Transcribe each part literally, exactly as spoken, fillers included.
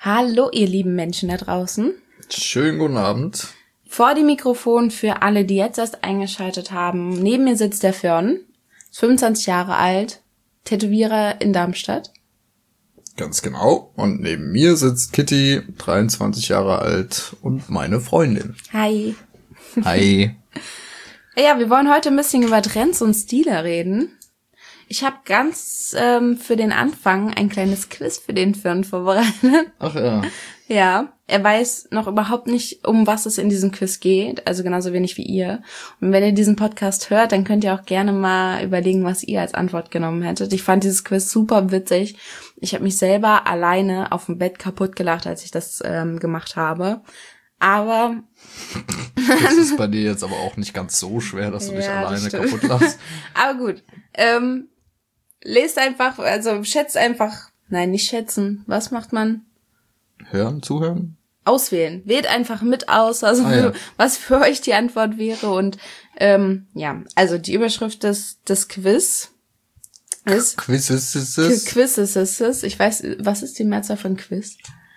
Hallo, ihr lieben Menschen da draußen. Schönen guten Abend. Vor dem Mikrofon für alle, die jetzt erst eingeschaltet haben. Neben mir sitzt der Fern, ist fünfundzwanzig Jahre alt, Tätowierer in Darmstadt. Ganz genau. Und neben mir sitzt Kitty, dreiundzwanzig Jahre alt und meine Freundin. Hi. Hi. Ja, wir wollen heute ein bisschen über Trends und Stile reden. Ich habe ganz ähm, für den Anfang ein kleines Quiz für den Fern vorbereitet. Ach ja. Ja, er weiß noch überhaupt nicht, um was es in diesem Quiz geht, also genauso wenig wie ihr. Und wenn ihr diesen Podcast hört, dann könnt ihr auch gerne mal überlegen, was ihr als Antwort genommen hättet. Ich fand dieses Quiz super witzig. Ich habe mich selber alleine auf dem Bett kaputt gelacht, als ich das ähm, gemacht habe. Aber das ist bei dir jetzt aber auch nicht ganz so schwer, dass du ja, dich alleine stimmt. kaputt lachst. Aber gut, ähm, lest einfach, also schätzt einfach, nein, nicht schätzen. Was macht man? Hören, zuhören? Auswählen. Wählt einfach mit aus, also Ah, für, ja. was für euch die Antwort wäre. Und ähm, ja, also die Überschrift des, des Quiz ist Quiz ist es. Quiz ist es. Ich weiß, was ist die Mehrzahl von Quiz?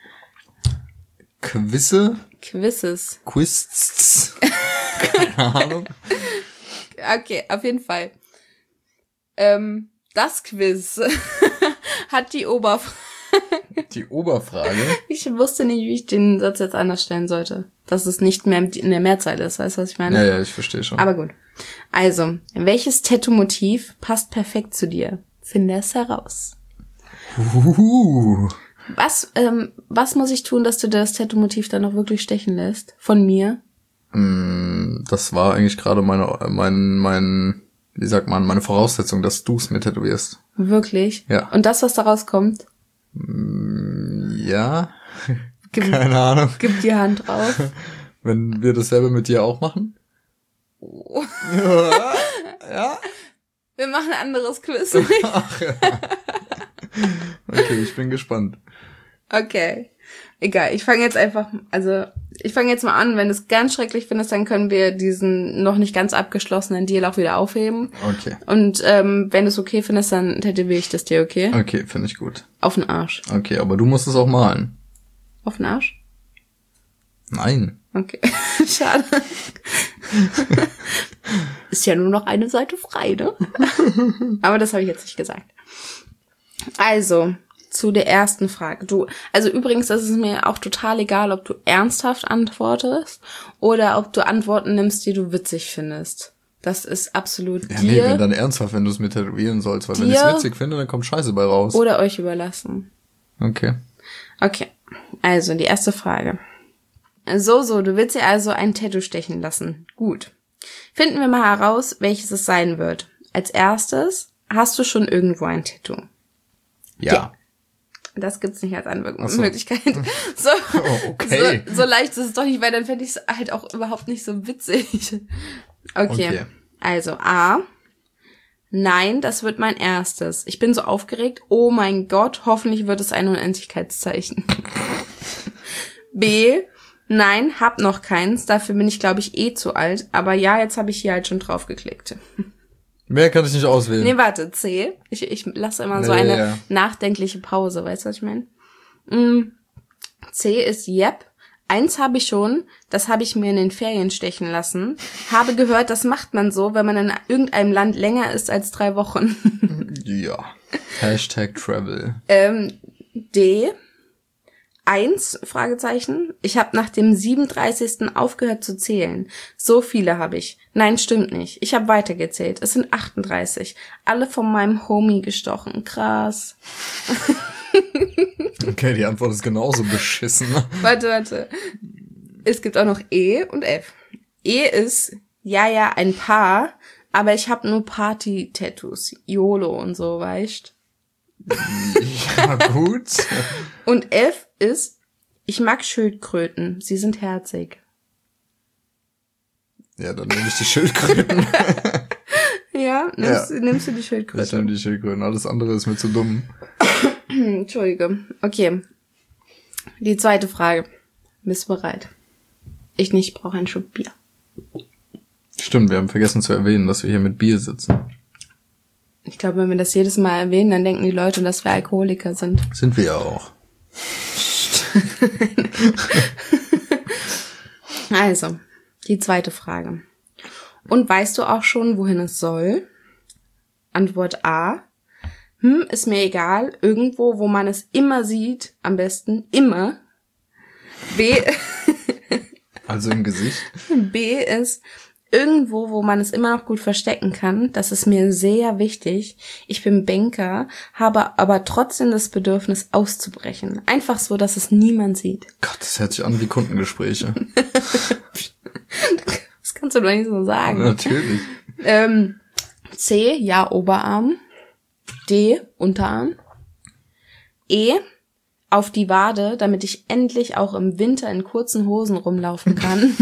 Quizze? Quizzes. Quiz. Keine Ahnung. Okay, auf jeden Fall. Ähm, das Quiz hat die Oberfrage. Die Oberfrage. Ich wusste nicht, wie ich den Satz jetzt anders stellen sollte. Dass es nicht mehr in der Mehrzahl ist. Weißt du, was ich meine? Ja, ja, ich verstehe schon. Aber gut. Also, welches Tattoo-Motiv passt perfekt zu dir? Finde es heraus. Uhuhu. Was, ähm, was muss ich tun, dass du das Tattoo-Motiv dann auch wirklich stechen lässt? Von mir? Mm, Das war eigentlich gerade meine, mein, mein, wie sagt man, meine Voraussetzung, dass du es mir tätowierst. Wirklich? Ja. Und das, was daraus kommt? Ja. Gib, Keine Ahnung. gib die Hand drauf. Wenn wir dasselbe mit dir auch machen? Oh. Ja. Ja. Wir machen ein anderes Quiz. Ach ja. Okay, ich bin gespannt. Okay. Egal, ich fange jetzt einfach, also ich fange jetzt mal an. Wenn du es ganz schrecklich findest, dann können wir diesen noch nicht ganz abgeschlossenen Deal auch wieder aufheben. Okay. Und ähm, wenn du es okay findest, dann tätowiere ich das dir, okay? Okay, finde ich gut. Auf den Arsch. Okay, aber du musst es auch malen. Auf den Arsch? Nein. Okay, schade. Ist ja nur noch eine Seite frei, ne? Aber das habe ich jetzt nicht gesagt. Also, zu der ersten Frage. Du, also übrigens, das ist mir auch total egal, ob du ernsthaft antwortest oder ob du Antworten nimmst, die du witzig findest. Das ist absolut Ja, nee, dir wenn dann ernsthaft, wenn du es mir tätowieren sollst, weil wenn Dir- ich es witzig finde, dann kommt Scheiße bei raus. oder euch überlassen. Okay. Okay, also die erste Frage. So, so, du willst dir also ein Tattoo stechen lassen. Gut. Finden wir mal heraus, welches es sein wird. Als erstes, hast du schon irgendwo ein Tattoo? Ja. Ja. Das gibt's nicht als Ach so. Antwortmöglichkeit. So, Oh, okay. so, so leicht ist es doch nicht, weil dann fände ich es halt auch überhaupt nicht so witzig. Okay. Okay. Also A. Nein, das wird mein erstes. Ich bin so aufgeregt. Oh mein Gott, hoffentlich wird es ein Unendlichkeitszeichen. B. Nein, hab noch keins. Dafür bin ich, glaube ich, eh zu alt. Aber ja, jetzt habe ich hier halt schon drauf geklickt. Mehr kann ich nicht auswählen. Nee, warte, C. Ich, ich lasse immer so Nee, eine ja. nachdenkliche Pause. Weißt du, was ich meine? Mm. C ist Yep. Eins habe ich schon. Das habe ich mir in den Ferien stechen lassen. Habe gehört, das macht man so, wenn man in irgendeinem Land länger ist als drei Wochen. Ja. Hashtag Travel. ähm, D. Eins, Fragezeichen. Ich habe nach dem siebenunddreißigsten aufgehört zu zählen. So viele habe ich. Nein, stimmt nicht. Ich habe weitergezählt. Es sind achtunddreißig. Alle von meinem Homie gestochen. Krass. Okay, die Antwort ist genauso beschissen. Warte, warte. Es gibt auch noch E und F. E ist, ja, ja, ein paar, aber ich habe nur Party-Tattoos. YOLO und so, weißt. Ja, gut. Und F ist, ich mag Schildkröten. Sie sind herzig. Ja, dann nehme ich die Schildkröten. Ja, nimmst, Ja. nimmst du die Ich Schildkröte? nehme die Schildkröten. Alles andere ist mir zu dumm. Entschuldige. Okay. Die zweite Frage. Bist du bereit? Ich nicht, ich brauche einen Schluck Bier. Stimmt, wir haben vergessen zu erwähnen, dass wir hier mit Bier sitzen. Ich glaube, wenn wir das jedes Mal erwähnen, dann denken die Leute, dass wir Alkoholiker sind. Sind wir ja auch. Also, die zweite Frage. Und weißt du auch schon, wohin es soll? Antwort A. Hm, ist mir egal. Irgendwo, wo man es immer sieht. Am besten immer. B. Also im Gesicht. B ist irgendwo, wo man es immer noch gut verstecken kann. Das ist mir sehr wichtig. Ich bin Banker, habe aber trotzdem das Bedürfnis auszubrechen. Einfach so, dass es niemand sieht. Gott, das hört sich an wie Kundengespräche. Das kannst du doch nicht so sagen. Natürlich. Ähm, C, ja, Oberarm. D, Unterarm. E, auf die Wade, damit ich endlich auch im Winter in kurzen Hosen rumlaufen kann.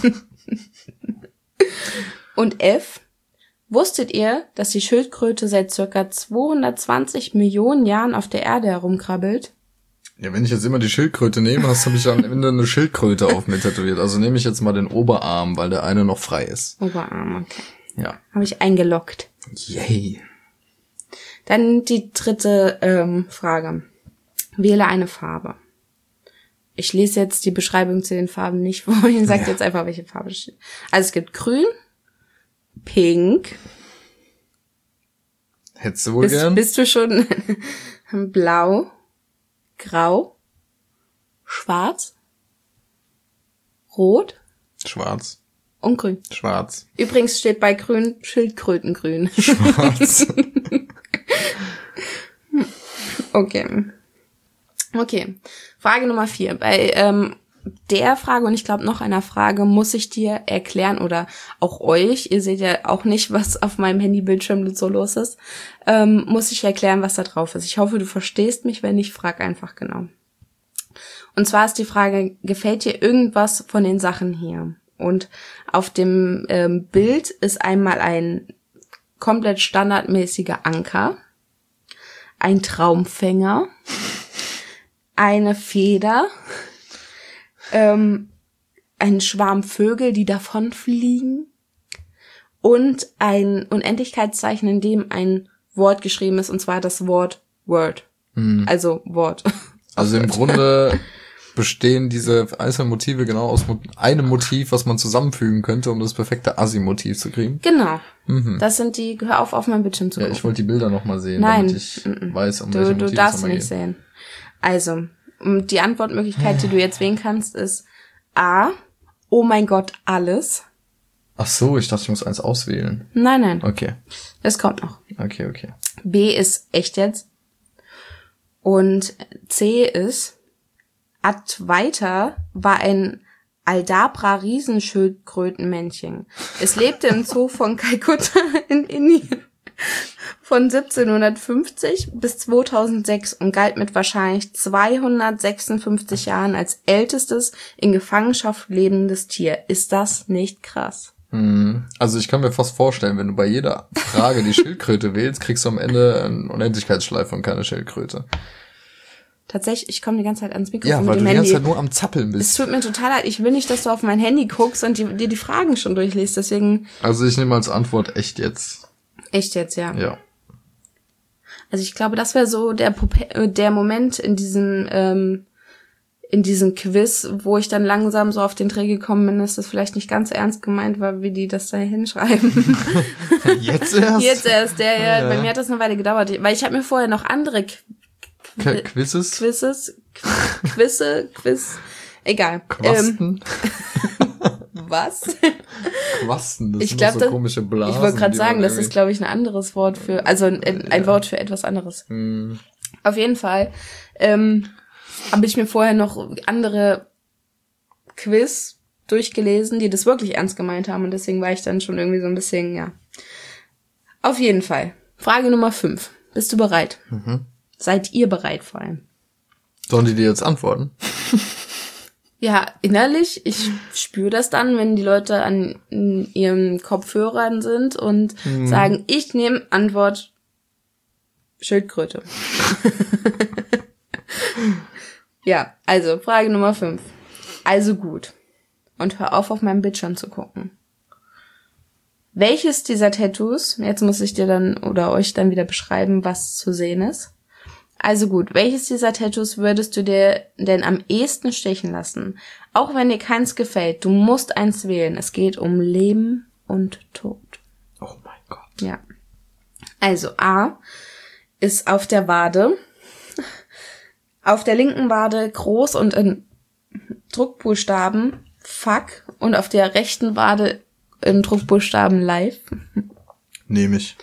Und F, wusstet ihr, dass die Schildkröte seit circa zweihundertzwanzig Millionen Jahren auf der Erde herumkrabbelt? Ja, wenn ich jetzt immer die Schildkröte nehme, hast du mich am Ende eine Schildkröte auf mir tätowiert. Also nehme ich jetzt mal den Oberarm, weil der eine noch frei ist. Oberarm, okay. Ja. Habe ich eingeloggt. Yay. Dann die dritte ähm, Frage. Wähle eine Farbe. Ich lese jetzt die Beschreibung zu den Farben nicht vor. Ich sage Ja. jetzt einfach, welche Farbe es steht. Also es gibt grün, pink. Hättest du wohl Bist, gern? bist du schon blau, grau, schwarz, rot Schwarz. und grün. Schwarz. Übrigens steht bei grün Schildkrötengrün. Schwarz. Okay. Okay. Frage Nummer vier. Bei ähm, der Frage und ich glaube noch einer Frage muss ich dir erklären oder auch euch, ihr seht ja auch nicht, was auf meinem Handybildschirm so los ist, ähm, muss ich erklären, was da drauf ist. Ich hoffe, du verstehst mich, wenn nicht, frag einfach genau. Und zwar ist die Frage, gefällt dir irgendwas von den Sachen hier? Und auf dem ähm, Bild ist einmal ein komplett standardmäßiger Anker, ein Traumfänger, eine Feder, ähm, ein Schwarm Vögel, die davonfliegen und ein Unendlichkeitszeichen, in dem ein Wort geschrieben ist, und zwar das Wort Word. Hm. Also Wort. Also im Grunde bestehen diese einzelnen Motive genau aus Mo- einem Motiv, was man zusammenfügen könnte, um das perfekte Assi-Motiv zu kriegen. Genau. Mhm. Das sind die, hör auf, auf mein Bildschirm zu Ja, gucken. ich wollte die Bilder nochmal sehen, Nein. damit ich Mm-mm. weiß, um Du, welche du Motive darfst es sie nochmal nicht geht. sehen. Also, m, die Antwortmöglichkeit, die du jetzt wählen kannst, ist A, oh mein Gott, alles. Ach so, ich dachte, ich muss eins auswählen. Nein, nein, Okay, das kommt noch. okay, okay. B ist echt jetzt. Und C ist Advaita war ein Aldabra-Riesenschildkrötenmännchen. Es lebte im Zoo von Kalkutta in Indien von siebzehnhundertfünfzig bis zweitausendsechs und galt mit wahrscheinlich zweihundertsechsundfünfzig Jahren als ältestes in Gefangenschaft lebendes Tier. Ist das nicht krass? Hm, Also ich kann mir fast vorstellen, wenn du bei jeder Frage die Schildkröte wählst, kriegst du am Ende einen Unendlichkeitsschleife und keine Schildkröte. Tatsächlich, ich komme die ganze Zeit ans Mikrofon Ja, mit weil du dem die ganze Handy. Zeit nur am Zappeln Es bist. tut mir total leid. Ich will nicht, dass du auf mein Handy guckst und die, dir die Fragen schon durchliest. Deswegen Also ich nehme als Antwort echt jetzt. echt jetzt, ja. Ja. Also ich glaube, das wäre so der Pupe- äh, der Moment in diesem ähm, in diesem Quiz, wo ich dann langsam so auf den Dreh gekommen bin, dass das vielleicht nicht ganz ernst gemeint war, wie die das da hinschreiben. Jetzt erst? Jetzt erst, der, ja, Ja. bei mir hat das eine Weile gedauert, weil ich habe mir vorher noch andere Qu- Qu- Quizzes? Quizzes, Qu- Quizze, Quiz, egal. Quasten? Ähm, was? Quasten, das Ich sind glaub, doch so das- komische Blasen. Ich wollte gerade die sagen, man das ist, irgendwie- glaube ich, ein anderes Wort für, also ein, ein Ja. Wort für etwas anderes. Hm, Auf jeden Fall ähm, habe ich mir vorher noch andere Quiz durchgelesen, die das wirklich ernst gemeint haben und deswegen war ich dann schon irgendwie so ein bisschen, ja. Auf jeden Fall. Frage Nummer fünf. Bist du bereit? Mhm. Seid ihr bereit vor allem? Sollen die dir jetzt antworten? Ja, innerlich, ich spüre das dann, wenn die Leute an ihren Kopfhörern sind und Mhm. sagen, ich nehme Antwort Schildkröte. Ja, also Frage Nummer fünf. Also gut. Und hör auf, auf meinem Bildschirm zu gucken. Welches dieser Tattoos, jetzt muss ich dir dann oder euch dann wieder beschreiben, was zu sehen ist. Also gut, welches dieser Tattoos würdest du dir denn am ehesten stechen lassen? Auch wenn dir keins gefällt, du musst eins wählen. Es geht um Leben und Tod. Oh mein Gott. Ja. Also A ist auf der Wade. Auf der linken Wade groß und in Druckbuchstaben Fuck und auf der rechten Wade in Druckbuchstaben Live. Nehme ich.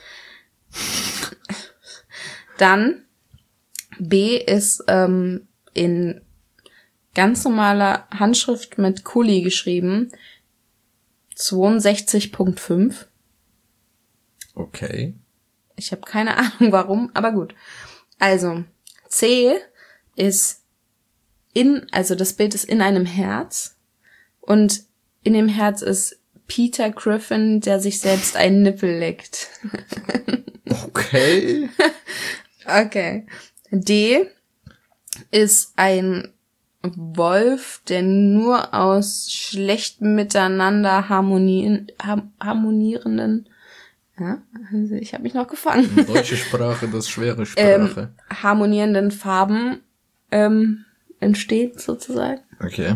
Dann B ist ähm, in ganz normaler Handschrift mit Kuli geschrieben. zweiundsechzig Punkt fünf. Okay. Ich habe keine Ahnung warum, aber gut. Also C ist in, also das Bild ist in einem Herz und in dem Herz ist Peter Griffin, der sich selbst einen Nippel leckt. Okay. Okay. D ist ein Wolf, der nur aus schlecht miteinander harmonien, harmonierenden, ja, also ich habe mich noch gefangen. Deutsche Sprache, das schwere Sprache. Ähm, harmonierenden Farben ähm, entsteht sozusagen. Okay.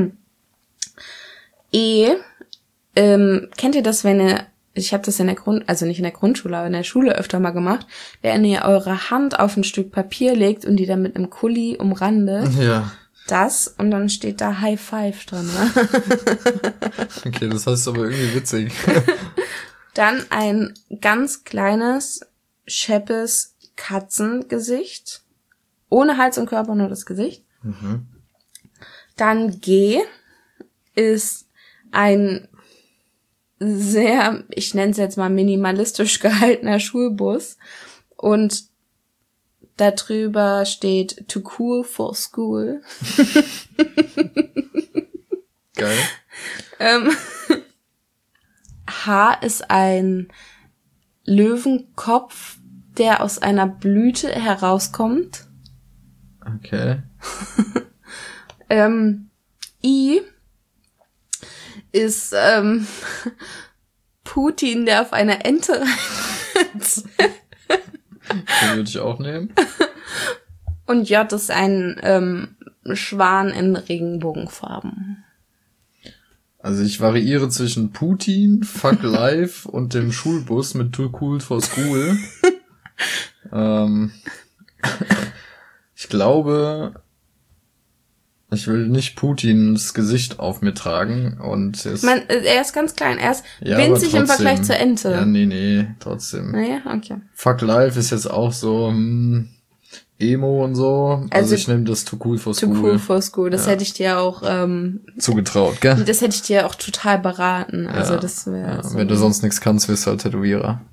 E, ähm, kennt ihr das, wenn ihr, ich habe das in der Grund, also nicht in der Grundschule, aber in der Schule öfter mal gemacht, wenn ihr eure Hand auf ein Stück Papier legt und die dann mit einem Kuli umrandet, Ja. das und dann steht da High Five dran, ne? Okay, das heißt aber irgendwie witzig. Dann ein ganz kleines, scheppes Katzengesicht. Ohne Hals und Körper, nur das Gesicht. Mhm. Dann G ist ein sehr, ich nenne es jetzt mal minimalistisch gehaltener Schulbus. Und da drüber steht Too Cool for School. Geil. ähm, H ist ein Löwenkopf, der aus einer Blüte herauskommt. Okay. ähm, I ist ähm, Putin, der auf einer Ente reitet. Den würde ich auch nehmen. Und J ist ein ähm, Schwan in Regenbogenfarben. Also ich variiere zwischen Putin, Fuck Life und dem Schulbus mit Too Cool for School. ähm, ich glaube, ich will nicht Putins Gesicht auf mir tragen und es, Man, er ist ganz klein, er ist ja, winzig im trotzdem, Vergleich zur Ente. Ja, nee, nee, trotzdem. Naja, okay. Fuck Life ist jetzt auch so hm, Emo und so. Also, Also ich nehme das Too Cool for Too School. Cool for School, das Ja. hätte ich dir auch, ähm, Zugetraut, gell? das hätte ich dir auch total beraten. Also Ja, das wäre ja, so. wenn du sonst nichts kannst, wirst du halt Tätowierer.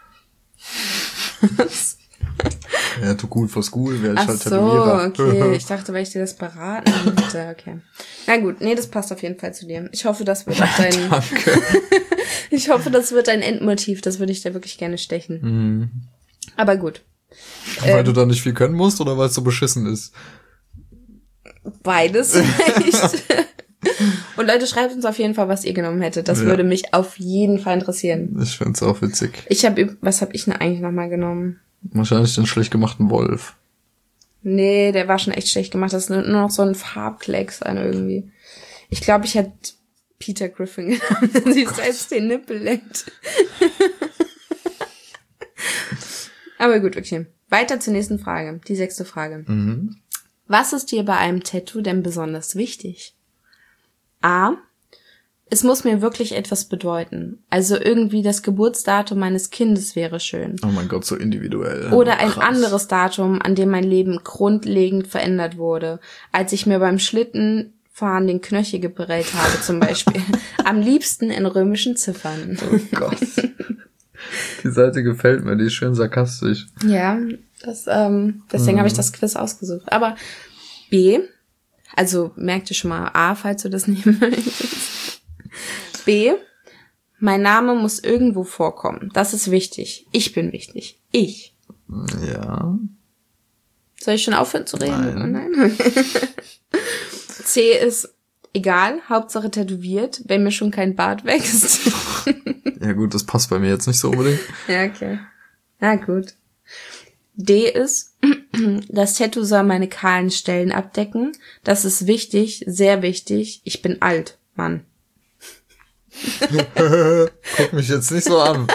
Ja, Too Cool for School wäre ich Ach halt so, Tätowierer. okay. Ich dachte, weil ich dir das beraten hätte. Okay. Na gut, nee, das passt auf jeden Fall zu dir. Ich hoffe, das wird auch dein, Danke. ich hoffe, das wird dein Endmotiv. Das würde ich dir wirklich gerne stechen. Mhm. Aber gut. Weil Ähm, du da nicht viel können musst oder weil es so beschissen ist? Beides vielleicht. Und Leute, schreibt uns auf jeden Fall, was ihr genommen hättet. Das Ja. würde mich auf jeden Fall interessieren. Ich find's auch witzig. Ich habe, was habe ich denn eigentlich nochmal genommen? Wahrscheinlich den schlecht gemachten Wolf. Nee, der war schon echt schlecht gemacht. Das ist nur noch so ein Farbklecks an irgendwie. Ich glaube, ich hätte Peter Griffin genommen, der sich selbst den Nippel leckt. Aber gut, okay. Weiter zur nächsten Frage. Die sechste Frage. Mhm. Was ist dir bei einem Tattoo denn besonders wichtig? A. Es muss mir wirklich etwas bedeuten. Also irgendwie das Geburtsdatum meines Kindes wäre schön. Oh mein Gott, so individuell. Oder ein Krass. anderes Datum, an dem mein Leben grundlegend verändert wurde. Als ich mir beim Schlittenfahren den Knöchel geprellt habe zum Beispiel. Am liebsten in römischen Ziffern. Oh Gott. Die Seite gefällt mir, die ist schön sarkastisch. Ja, das, ähm, deswegen Mhm. habe ich das Quiz ausgesucht. Aber B, also merkt ihr schon mal A, falls du das nehmen möchtest. B, mein Name muss irgendwo vorkommen. Das ist wichtig. Ich bin wichtig. Ich. Ja. Soll ich schon aufhören zu reden? Nein. Oh nein. C ist egal, Hauptsache tätowiert, wenn mir schon kein Bart wächst. Ja gut, das passt bei mir jetzt nicht so unbedingt. Ja, okay. Na gut. D ist Das Tattoo soll meine kahlen Stellen abdecken. Das ist wichtig, sehr wichtig. Ich bin alt, Mann. Guck mich jetzt nicht so an.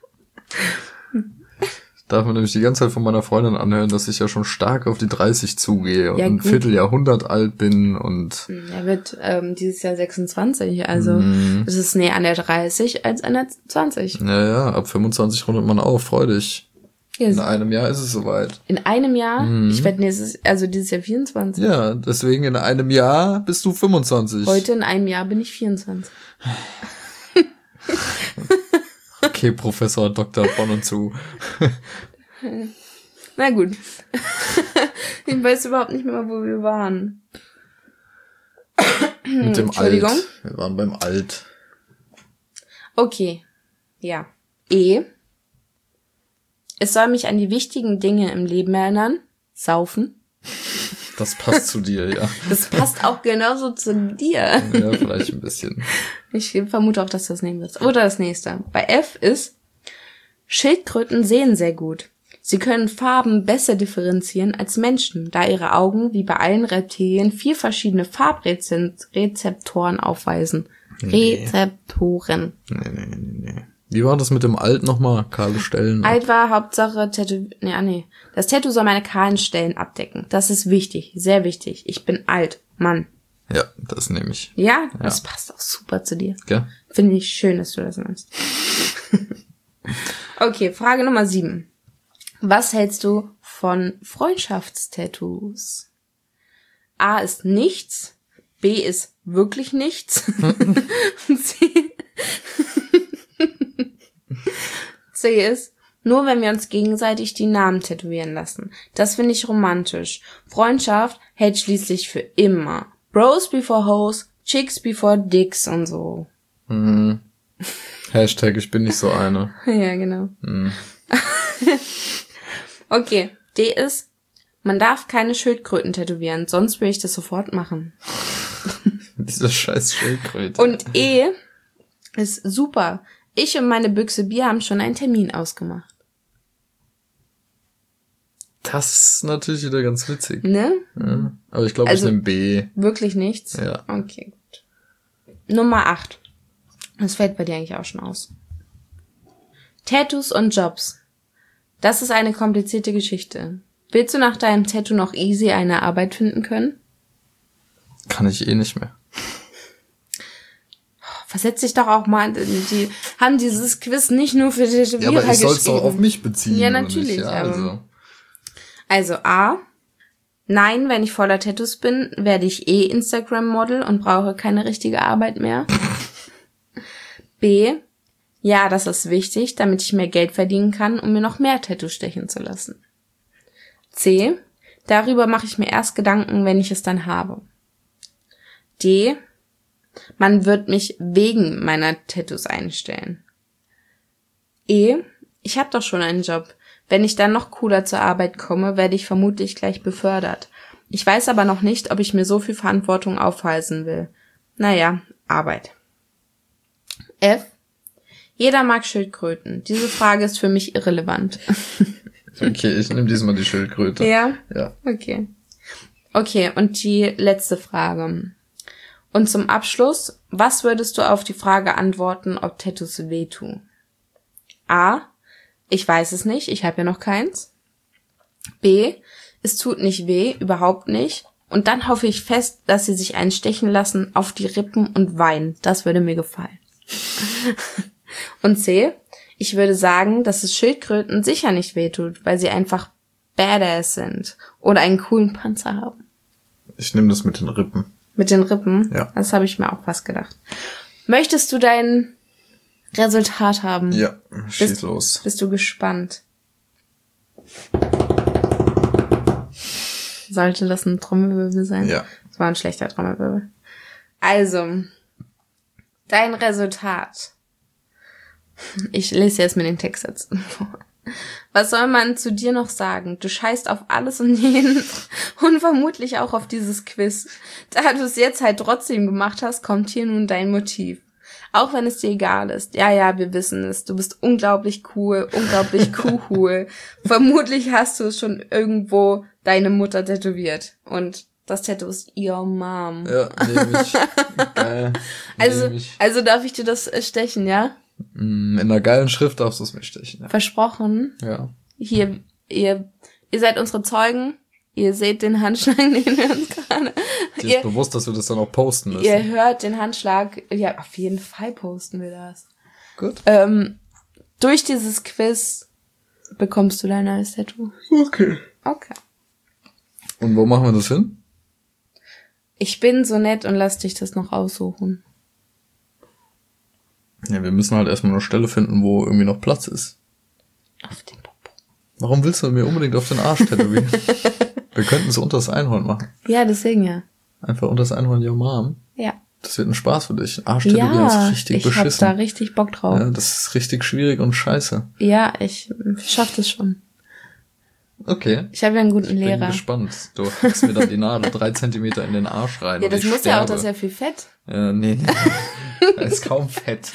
Ich darf mir nämlich die ganze Zeit von meiner Freundin anhören, dass ich ja schon stark auf die dreißig zugehe und ja, ein Vierteljahrhundert alt bin und... Er wird ähm, dieses Jahr sechsundzwanzig, also mm. es ist näher an der dreißig als an der zwanzig. Ja, ja, ab fünfundzwanzig rundet man auf, freu dich. Yes. In einem Jahr ist es soweit. In einem Jahr? Mm. Ich werde nächstes, also dieses Jahr vierundzwanzig. Ja, deswegen in einem Jahr bist du fünfundzwanzig. Heute in einem Jahr bin ich vierundzwanzig. Okay, Professor Doktor von und zu. Na gut. Ich weiß überhaupt nicht mehr, wo wir waren. Mit dem Entschuldigung. Alt. Wir waren beim Alt. Okay. Ja. E. Es soll mich an die wichtigen Dinge im Leben erinnern. Saufen. Das passt zu dir, ja. Das passt auch genauso zu dir. Ja, vielleicht ein bisschen. Ich vermute auch, dass du das nehmen wirst. Oder das nächste. Bei F ist, Schildkröten sehen sehr gut. Sie können Farben besser differenzieren als Menschen, da ihre Augen, wie bei allen Reptilien, vier verschiedene Farbrezeptoren aufweisen. Nee. Rezeptoren. Nee, nee, nee, nee. Wie war das mit dem Alt nochmal? Kahle Stellen? Alt war Hauptsache Tattoo... Nee, ah, nee. Das Tattoo soll meine kahlen Stellen abdecken. Das ist wichtig, sehr wichtig. Ich bin alt, Mann. Ja, das nehme ich. Ja? Ja. Das passt auch super zu dir. Ja. Finde ich schön, dass du das nimmst. Okay, Frage Nummer sieben. Was hältst du von Freundschaftstattoos? A ist nichts. B ist wirklich nichts. C... C ist, nur wenn wir uns gegenseitig die Namen tätowieren lassen. Das finde ich romantisch. Freundschaft hält schließlich für immer. Bros before hoes, Chicks before dicks und so. Mhm. Hashtag, ich bin nicht so eine. Ja, genau. Mhm. Okay, D ist, man darf keine Schildkröten tätowieren, sonst will ich das sofort machen. Diese scheiß Schildkröte. Und E ist super. Ich und meine Büchse Bier haben schon einen Termin ausgemacht. Das ist natürlich wieder ganz witzig. Ne? Ja, aber ich glaube, Also, ich nehme B. Wirklich nichts? Ja. Okay, gut. Nummer acht. Das fällt bei dir eigentlich auch schon aus. Tattoos und Jobs. Das ist eine komplizierte Geschichte. Willst du nach deinem Tattoo noch easy eine Arbeit finden können? Kann ich eh nicht mehr. Versetz dich doch auch mal, die haben dieses Quiz nicht nur für die Tätowierer geschrieben. Ja, aber ich soll es doch auf mich beziehen. Ja, natürlich. Ja, also. also A, nein, wenn ich voller Tattoos bin, werde ich eh Instagram-Model und brauche keine richtige Arbeit mehr. B, ja, das ist wichtig, damit ich mehr Geld verdienen kann, um mir noch mehr Tattoos stechen zu lassen. C, darüber mache ich mir erst Gedanken, wenn ich es dann habe. D, man wird mich wegen meiner Tattoos einstellen. E, ich habe doch schon einen Job. Wenn ich dann noch cooler zur Arbeit komme, werde ich vermutlich gleich befördert. Ich weiß aber noch nicht, ob ich mir so viel Verantwortung aufhalsen will. Naja, Arbeit. F, jeder mag Schildkröten. Diese Frage ist für mich irrelevant. Okay, ich nehme diesmal die Schildkröte. Ja? Ja. Okay. Okay, und die letzte Frage. Und zum Abschluss, was würdest du auf die Frage antworten, ob Tattoos wehtun? A, ich weiß es nicht, ich habe ja noch keins. B, es tut nicht weh, überhaupt nicht. Und dann hoffe ich fest, dass sie sich einen stechen lassen auf die Rippen und weinen. Das würde mir gefallen. Und C, ich würde sagen, dass es Schildkröten sicher nicht wehtut, weil sie einfach badass sind oder einen coolen Panzer haben. Ich nehme das mit den Rippen. Mit den Rippen? Ja. Das habe ich mir auch fast gedacht. Möchtest du dein Resultat haben? Ja, schieß bist, los. Bist du gespannt? Sollte das ein Trommelwirbel sein? Ja. Das war ein schlechter Trommelwirbel. Also, dein Resultat. Ich lese jetzt mit den Textsätzen vor. Was soll man zu dir noch sagen? Du scheißt auf alles und jeden und vermutlich auch auf dieses Quiz. Da du es jetzt halt trotzdem gemacht hast, kommt hier nun dein Motiv. Auch wenn es dir egal ist. Ja, ja, wir wissen es. Du bist unglaublich cool, unglaublich cool. Vermutlich hast du es schon irgendwo deine Mutter tätowiert. Und das Tattoo ist Your Mom. Ja, nehme ich. Geil. Also, Nehm ich. also darf ich dir das stechen, ja? In einer geilen Schrift darfst du es mir stechen. Ja. Versprochen. Ja. Hier, ihr, ihr seid unsere Zeugen. Ihr seht den Handschlag, den wir uns gerade... Dir Ihr, ist bewusst, dass wir das dann auch posten müssen. ihr hört den Handschlag. Ja, auf jeden Fall posten wir das. Gut. Ähm, durch dieses Quiz bekommst du dein neues Tattoo. Okay. Okay. Und wo machen wir das hin? Ich bin so nett und lass dich das noch aussuchen. Ja, wir müssen halt erstmal eine Stelle finden, wo irgendwie noch Platz ist. Auf den Popo. Warum willst du mir unbedingt auf den Arsch tätowieren? Wir könnten es unter das Einhorn machen. Ja, deswegen ja. Einfach unter das Einhorn Your Mom. Ja. Das wird ein Spaß für dich. Arsch tätowieren Ja, ist richtig ich beschissen. hab da richtig Bock drauf. Ja, das ist richtig schwierig und scheiße. Ja, ich schaff das schon. Okay. Ich habe ja einen guten Ich bin Lehrer. gespannt. Du hackst mir dann die Nadel drei Zentimeter in den Arsch rein. Ja, und das ich muss ja auch, sterbe. das ist ja viel Fett. Ja, nee, nee. Da ist kaum Fett.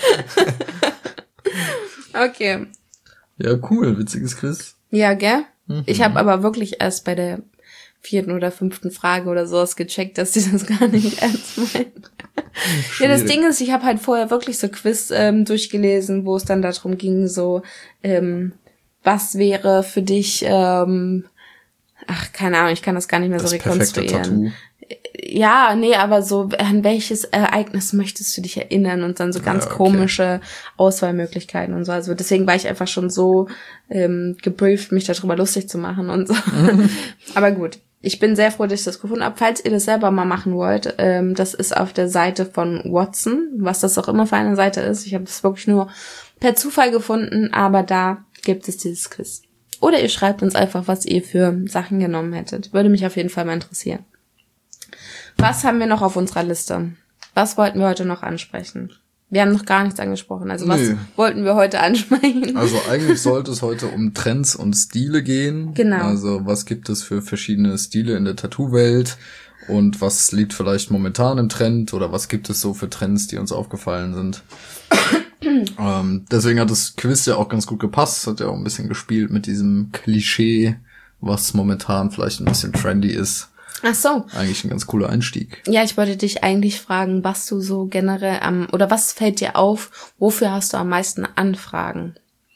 Okay. Ja, cool. Witziges Quiz. Ja, gell? Mhm. Ich habe aber wirklich erst bei der vierten oder fünften Frage oder sowas gecheckt, dass die das gar nicht ernst meinen. Ja, das Ding ist, ich habe halt vorher wirklich so Quiz ähm, durchgelesen, wo es dann darum ging, so, ähm, was wäre für dich, ähm, ach, keine Ahnung, ich kann das gar nicht mehr Das so perfekte rekonstruieren. Tattoo. Ja, nee, aber so, an welches Ereignis möchtest du dich erinnern und dann so ganz Ja, okay. komische Auswahlmöglichkeiten und so. Also deswegen war ich einfach schon so ähm, gebrieft, mich darüber lustig zu machen und so. Aber gut, ich bin sehr froh, dass ich das gefunden habe. Falls ihr das selber mal machen wollt, ähm, das ist auf der Seite von Watson, was das auch immer für eine Seite ist. Ich habe das wirklich nur per Zufall gefunden, aber da gibt es dieses Quiz. Oder ihr schreibt uns einfach, was ihr für Sachen genommen hättet. Würde mich auf jeden Fall mal interessieren. Was haben wir noch auf unserer Liste? Was wollten wir heute noch ansprechen? Wir haben noch gar nichts angesprochen. Also was Nee. wollten wir heute ansprechen? Also eigentlich sollte es heute um Trends und Stile gehen. Genau. Also was gibt es für verschiedene Stile in der Tattoo-Welt und was liegt vielleicht momentan im Trend oder was gibt es so für Trends, die uns aufgefallen sind. ähm, deswegen hat das Quiz ja auch ganz gut gepasst. Hat ja auch ein bisschen gespielt mit diesem Klischee, was momentan vielleicht ein bisschen trendy ist. Ach so. Eigentlich ein ganz cooler Einstieg. Ja, ich wollte dich eigentlich fragen, was du so generell am, oder was fällt dir auf, wofür hast du am meisten Anfragen?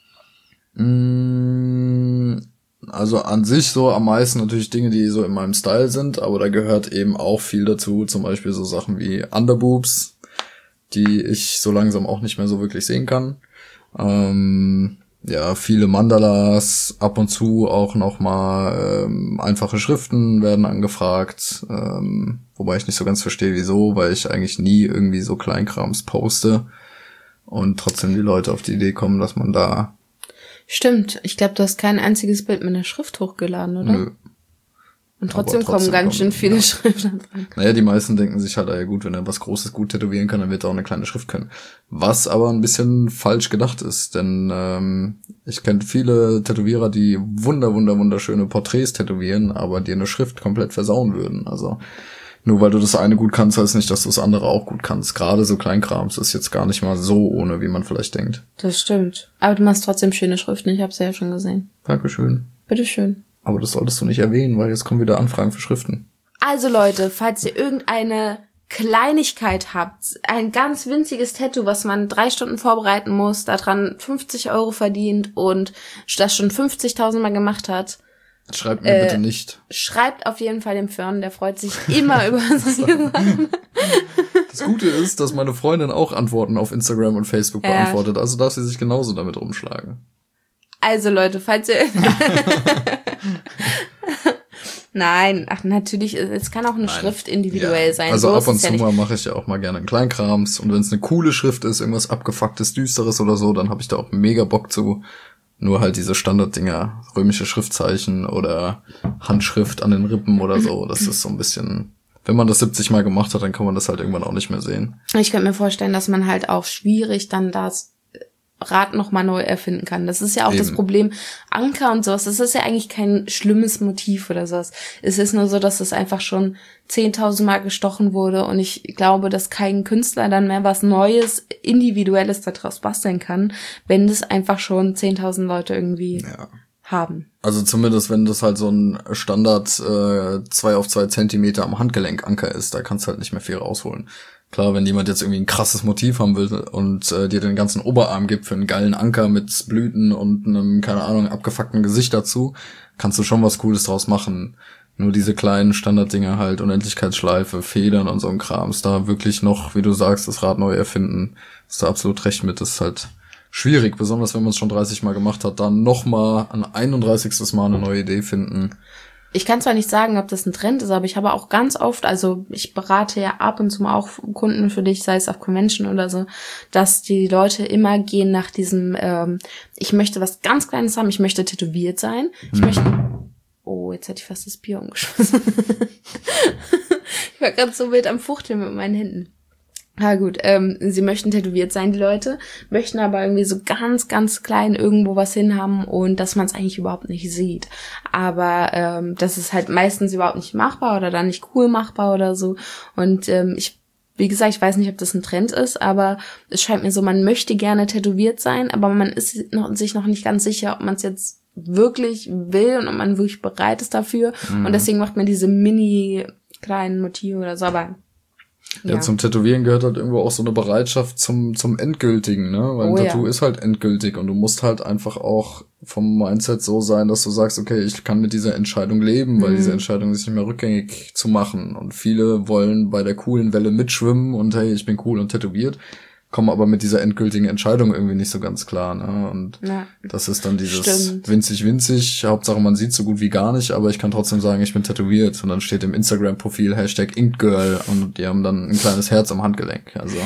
Also an sich so am meisten natürlich Dinge, die so in meinem Style sind, aber da gehört eben auch viel dazu, zum Beispiel so Sachen wie Underboobs, die ich so langsam auch nicht mehr so wirklich sehen kann. Ähm, ja, viele Mandalas, ab und zu auch nochmal ähm, einfache Schriften werden angefragt, ähm, wobei ich nicht so ganz verstehe, wieso, weil ich eigentlich nie irgendwie so Kleinkrams poste und trotzdem die Leute auf die Idee kommen, dass man da... Stimmt, ich glaube, du hast kein einziges Bild mit einer Schrift hochgeladen, oder? Nö. Und trotzdem, Aber trotzdem kommen ganz schön kommen, viele ja. Schriften dran. Naja, die meisten denken sich halt, ah ja gut, wenn er was Großes gut tätowieren kann, dann wird er auch eine kleine Schrift können. Was aber ein bisschen falsch gedacht ist, denn ähm, ich kenne viele Tätowierer, die wunder, wunder, wunderschöne Porträts tätowieren, aber dir eine Schrift komplett versauen würden. Also nur weil du das eine gut kannst, heißt nicht, dass du das andere auch gut kannst. Gerade so Kleinkrams ist jetzt gar nicht mal so ohne, wie man vielleicht denkt. Das stimmt. Aber du machst trotzdem schöne Schriften, ich habe sie ja schon gesehen. Dankeschön. Bitteschön. Aber das solltest du nicht erwähnen, weil jetzt kommen wieder Anfragen für Schriften. Also Leute, falls ihr irgendeine Kleinigkeit habt, ein ganz winziges Tattoo, was man drei Stunden vorbereiten muss, daran fünfzig Euro verdient und das schon fünfzigtausend Mal gemacht hat, Schreibt mir Äh, bitte nicht. schreibt auf jeden Fall dem Fern, der freut sich immer über solche Sachen. Das Gute ist, dass meine Freundin auch Antworten auf Instagram und Facebook Ja. beantwortet, also darf sie sich genauso damit rumschlagen. Also Leute, falls ihr... Nein, ach natürlich, es kann auch eine Schrift individuell Ja. sein. Also so ab ist und es ja zu nicht. mal mache ich ja auch mal gerne einen Kleinkrams und wenn es eine coole Schrift ist, irgendwas abgefucktes, düsteres oder so, dann habe ich da auch mega Bock zu. Nur halt diese Standarddinger, römische Schriftzeichen oder Handschrift an den Rippen oder so, das ist so ein bisschen... Wenn man das siebzig Mal gemacht hat, dann kann man das halt irgendwann auch nicht mehr sehen. Ich könnte mir vorstellen, dass man halt auch schwierig dann das Rad nochmal neu erfinden kann. Das ist ja auch Eben. das Problem. Anker und sowas, das ist ja eigentlich kein schlimmes Motiv oder sowas. Es ist nur so, dass es einfach schon zehntausend Mal gestochen wurde und ich glaube, dass kein Künstler dann mehr was Neues, Individuelles daraus basteln kann, wenn das einfach schon zehntausend Leute irgendwie Ja. haben. Also zumindest, wenn das halt so ein Standard äh, zwei auf zwei Zentimeter am Handgelenkanker ist, da kannst du halt nicht mehr viel rausholen. Klar, wenn jemand jetzt irgendwie ein krasses Motiv haben will und äh, dir den ganzen Oberarm gibt für einen geilen Anker mit Blüten und einem, keine Ahnung, abgefuckten Gesicht dazu, kannst du schon was Cooles draus machen. Nur diese kleinen Standarddinger halt, Unendlichkeitsschleife, Federn und so ein Krams, da wirklich noch, wie du sagst, das Rad neu erfinden, hast du absolut recht mit, das ist halt schwierig, besonders wenn man es schon dreißig Mal gemacht hat, dann nochmal an einunddreißigstes Mal eine neue Idee finden. Ich kann zwar nicht sagen, ob das ein Trend ist, aber ich habe auch ganz oft, also ich berate ja ab und zu mal auch Kunden für dich, sei es auf Convention oder so, dass die Leute immer gehen nach diesem, ähm, ich möchte was ganz Kleines haben, ich möchte tätowiert sein, ich Hm. möchte, oh, jetzt hätte ich fast das Bier umgeschmissen. Ich war gerade so wild am Fuchteln mit meinen Händen. Ja gut, ähm, sie möchten tätowiert sein, die Leute, möchten aber irgendwie so ganz, ganz klein irgendwo was hinhaben und dass man es eigentlich überhaupt nicht sieht. Aber ähm, das ist halt meistens überhaupt nicht machbar oder dann nicht cool machbar oder so. Und ähm, ich, wie gesagt, ich weiß nicht, ob das ein Trend ist, aber es scheint mir so, man möchte gerne tätowiert sein, aber man ist noch, sich noch nicht ganz sicher, ob man es jetzt wirklich will und ob man wirklich bereit ist dafür. Mhm. Und deswegen macht man diese mini kleinen Motive oder so, aber Ja, ja, zum Tätowieren gehört halt irgendwo auch so eine Bereitschaft zum zum Endgültigen, ne? Weil oh, ein Tattoo ja. ist halt endgültig und du musst halt einfach auch vom Mindset so sein, dass du sagst, okay, ich kann mit dieser Entscheidung leben, weil mhm. diese Entscheidung ist nicht mehr rückgängig zu machen. Und viele wollen bei der coolen Welle mitschwimmen und hey, ich bin cool und tätowiert, kommen aber mit dieser endgültigen Entscheidung irgendwie nicht so ganz klar, ne? Und ja. das ist dann dieses Stimmt. winzig, winzig, Hauptsache man sieht so gut wie gar nicht, aber ich kann trotzdem sagen, ich bin tätowiert. Und dann steht im Instagram-Profil Hashtag Inkgirl und die haben dann ein kleines Herz am Handgelenk, also.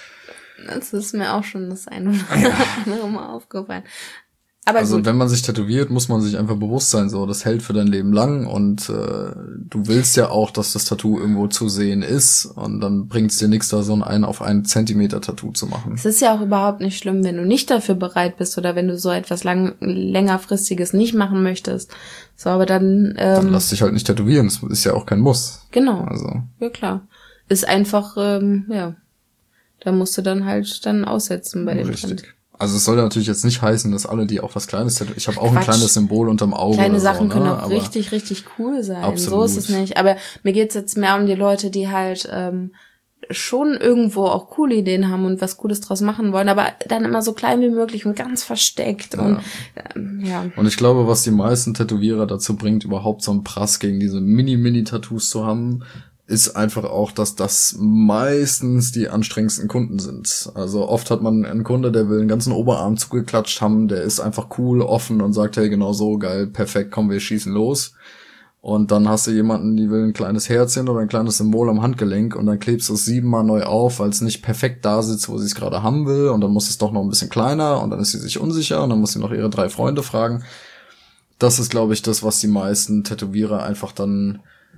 Das ist mir auch schon das eine oder andere Mal aufgefallen. Aber also gut. Wenn man sich tätowiert, muss man sich einfach bewusst sein, so das hält für dein Leben lang und äh, du willst ja auch, dass das Tattoo irgendwo zu sehen ist und dann bringt es dir nichts, da so ein ein auf einen Zentimeter Tattoo zu machen. Es ist ja auch überhaupt nicht schlimm, wenn du nicht dafür bereit bist oder wenn du so etwas lang längerfristiges nicht machen möchtest. So, aber dann ähm, dann lass dich halt nicht tätowieren, das ist ja auch kein Muss. Genau. Also ja klar, ist einfach ähm, ja, da musst du dann halt dann aussetzen bei dem Richtig. Trend. Also es soll natürlich jetzt nicht heißen, dass alle, die auch was Kleines tätowieren. Ich habe auch Quatsch. ein kleines Symbol unterm Auge. Kleine oder Sachen so, können ne? auch Aber richtig, richtig cool sein. Absolut. So ist es nicht. Aber mir geht's jetzt mehr um die Leute, die halt ähm, schon irgendwo auch coole Ideen haben und was Cooles draus machen wollen, aber dann immer so klein wie möglich und ganz versteckt. Ja. Und ähm, ja. Und ich glaube, was die meisten Tätowierer dazu bringt, überhaupt so einen Prass gegen diese Mini-Mini-Tattoos zu haben, ist einfach auch, dass das meistens die anstrengendsten Kunden sind. Also oft hat man einen Kunde, der will einen ganzen Oberarm zugeklatscht haben, der ist einfach cool, offen und sagt, hey, genau so, geil, perfekt, komm, wir schießen los. Und dann hast du jemanden, die will ein kleines Herzchen oder ein kleines Symbol am Handgelenk und dann klebst du es siebenmal neu auf, weil es nicht perfekt da sitzt, wo sie es gerade haben will und dann muss es doch noch ein bisschen kleiner und dann ist sie sich unsicher und dann muss sie noch ihre drei Freunde fragen. Das ist, glaube ich, das, was die meisten Tätowierer einfach dann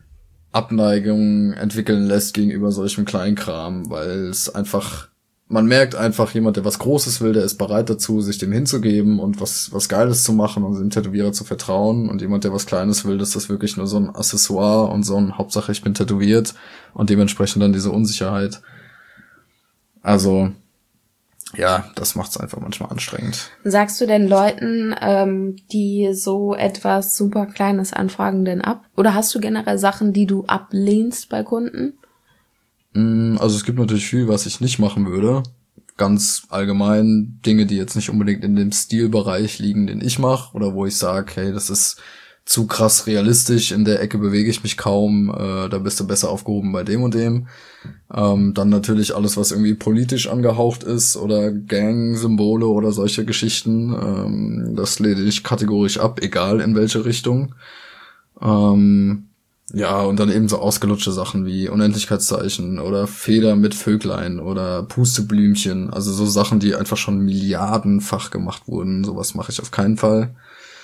Abneigung entwickeln lässt gegenüber solchem Kleinkram, weil es einfach, man merkt einfach, jemand, der was Großes will, der ist bereit dazu, sich dem hinzugeben und was was Geiles zu machen und dem Tätowierer zu vertrauen, und jemand, der was Kleines will, das ist wirklich nur so ein Accessoire und so ein Hauptsache, ich bin tätowiert, und dementsprechend dann diese Unsicherheit. Also ja, das macht's einfach manchmal anstrengend. Sagst du denn Leuten, ähm, die so etwas super Kleines anfragen, denn ab? Oder hast du generell Sachen, die du ablehnst bei Kunden? Also es gibt natürlich viel, was ich nicht machen würde. Ganz allgemein Dinge, die jetzt nicht unbedingt in dem Stilbereich liegen, den ich mache, oder wo ich sage, hey, das ist zu krass realistisch, in der Ecke bewege ich mich kaum, äh, da bist du besser aufgehoben bei dem und dem. Ähm, dann natürlich alles, was irgendwie politisch angehaucht ist oder Gang-Symbole oder solche Geschichten, ähm, das lehne ich kategorisch ab, egal in welche Richtung. Ähm, ja, und dann eben so ausgelutschte Sachen wie Unendlichkeitszeichen oder Feder mit Vöglein oder Pusteblümchen, also so Sachen, die einfach schon milliardenfach gemacht wurden, sowas mache ich auf keinen Fall.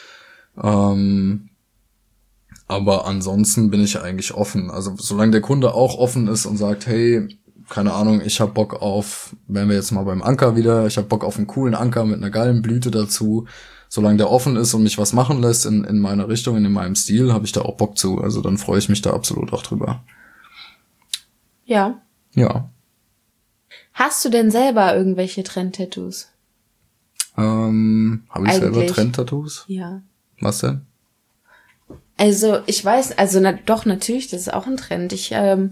Ähm, aber ansonsten bin ich eigentlich offen. Also solange der Kunde auch offen ist und sagt, hey, keine Ahnung, ich hab Bock auf, wären wir jetzt mal beim Anker wieder, ich hab Bock auf einen coolen Anker mit einer geilen Blüte dazu. Solange der offen ist und mich was machen lässt in, in meiner Richtung, in meinem Stil, habe ich da auch Bock zu. Also dann freue ich mich da absolut auch drüber. Ja. Ja. Hast du denn selber irgendwelche Trend-Tattoos? Ähm, habe ich Eigentlich. selber Trend-Tattoos? Ja. Was denn? Also ich weiß, also na, doch natürlich, das ist auch ein Trend. Ich ähm,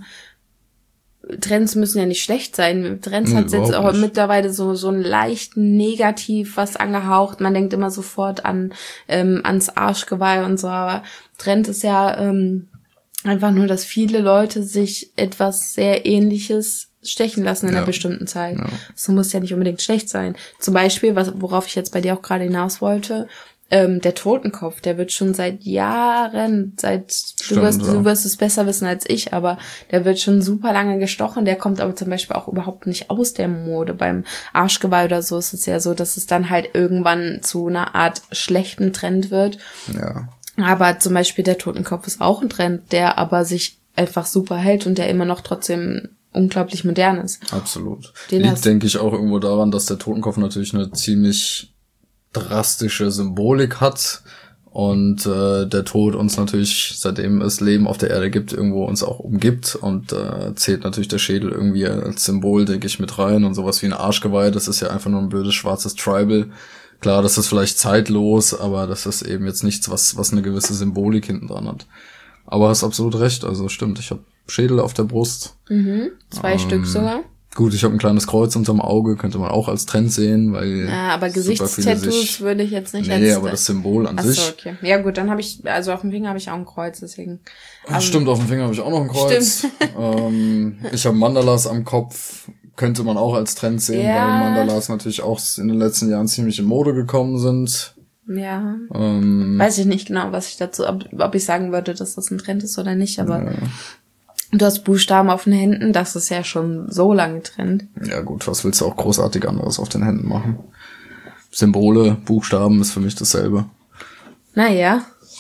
Trends müssen ja nicht schlecht sein. Trends Nee, hat jetzt auch nicht. mittlerweile so so einen leichten Negativ was angehaucht. Man denkt immer sofort an ähm, ans Arschgeweih und so. Aber Trend ist ja ähm, einfach nur, dass viele Leute sich etwas sehr Ähnliches stechen lassen in Ja. einer bestimmten Zeit. Ja. Das muss ja nicht unbedingt schlecht sein. Zum Beispiel, was, worauf ich jetzt bei dir auch gerade hinaus wollte, ähm, der Totenkopf, der wird schon seit Jahren, seit Stimmt, du wirst, ja. du wirst es besser wissen als ich, aber der wird schon super lange gestochen. Der kommt aber zum Beispiel auch überhaupt nicht aus der Mode. Beim Arschgeweih oder so ist es ja so, dass es dann halt irgendwann zu einer Art schlechten Trend wird. Ja. Aber zum Beispiel der Totenkopf ist auch ein Trend, der aber sich einfach super hält und der immer noch trotzdem unglaublich modern ist. Absolut. Den Liegt, hast- denke ich, auch irgendwo daran, dass der Totenkopf natürlich eine ziemlich drastische Symbolik hat und äh, der Tod uns natürlich, seitdem es Leben auf der Erde gibt, irgendwo uns auch umgibt und äh, zählt natürlich der Schädel irgendwie als Symbol, denke ich, mit rein und sowas wie ein Arschgeweih, das ist ja einfach nur ein blödes schwarzes Tribal. Klar, das ist vielleicht zeitlos, aber das ist eben jetzt nichts, was was eine gewisse Symbolik hinten dran hat. Aber hast absolut recht, also stimmt, ich habe Schädel auf der Brust. Mhm. Zwei Ähm, Stück sogar. Gut, ich habe ein kleines Kreuz unterm Auge, könnte man auch als Trend sehen, weil Ja, aber super viele Gesichtstattoos sich- würde ich jetzt nicht Nee, als... aber das Symbol an Ach sich. so, okay. Ja gut, dann habe ich, also auf dem Finger habe ich auch ein Kreuz, deswegen. Ah, Stimmt, auf dem Finger habe ich auch noch ein Kreuz. ähm, ich habe Mandalas am Kopf, könnte man auch als Trend sehen, Ja. weil Mandalas natürlich auch in den letzten Jahren ziemlich in Mode gekommen sind. Ja. Ähm, Weiß ich nicht genau, was ich dazu, ob, ob ich sagen würde, dass das ein Trend ist oder nicht, aber ja. du hast Buchstaben auf den Händen, das ist ja schon so lange Trend. ja gut, was willst du auch großartig anderes auf den Händen machen? Symbole, Buchstaben ist für mich dasselbe. Naja,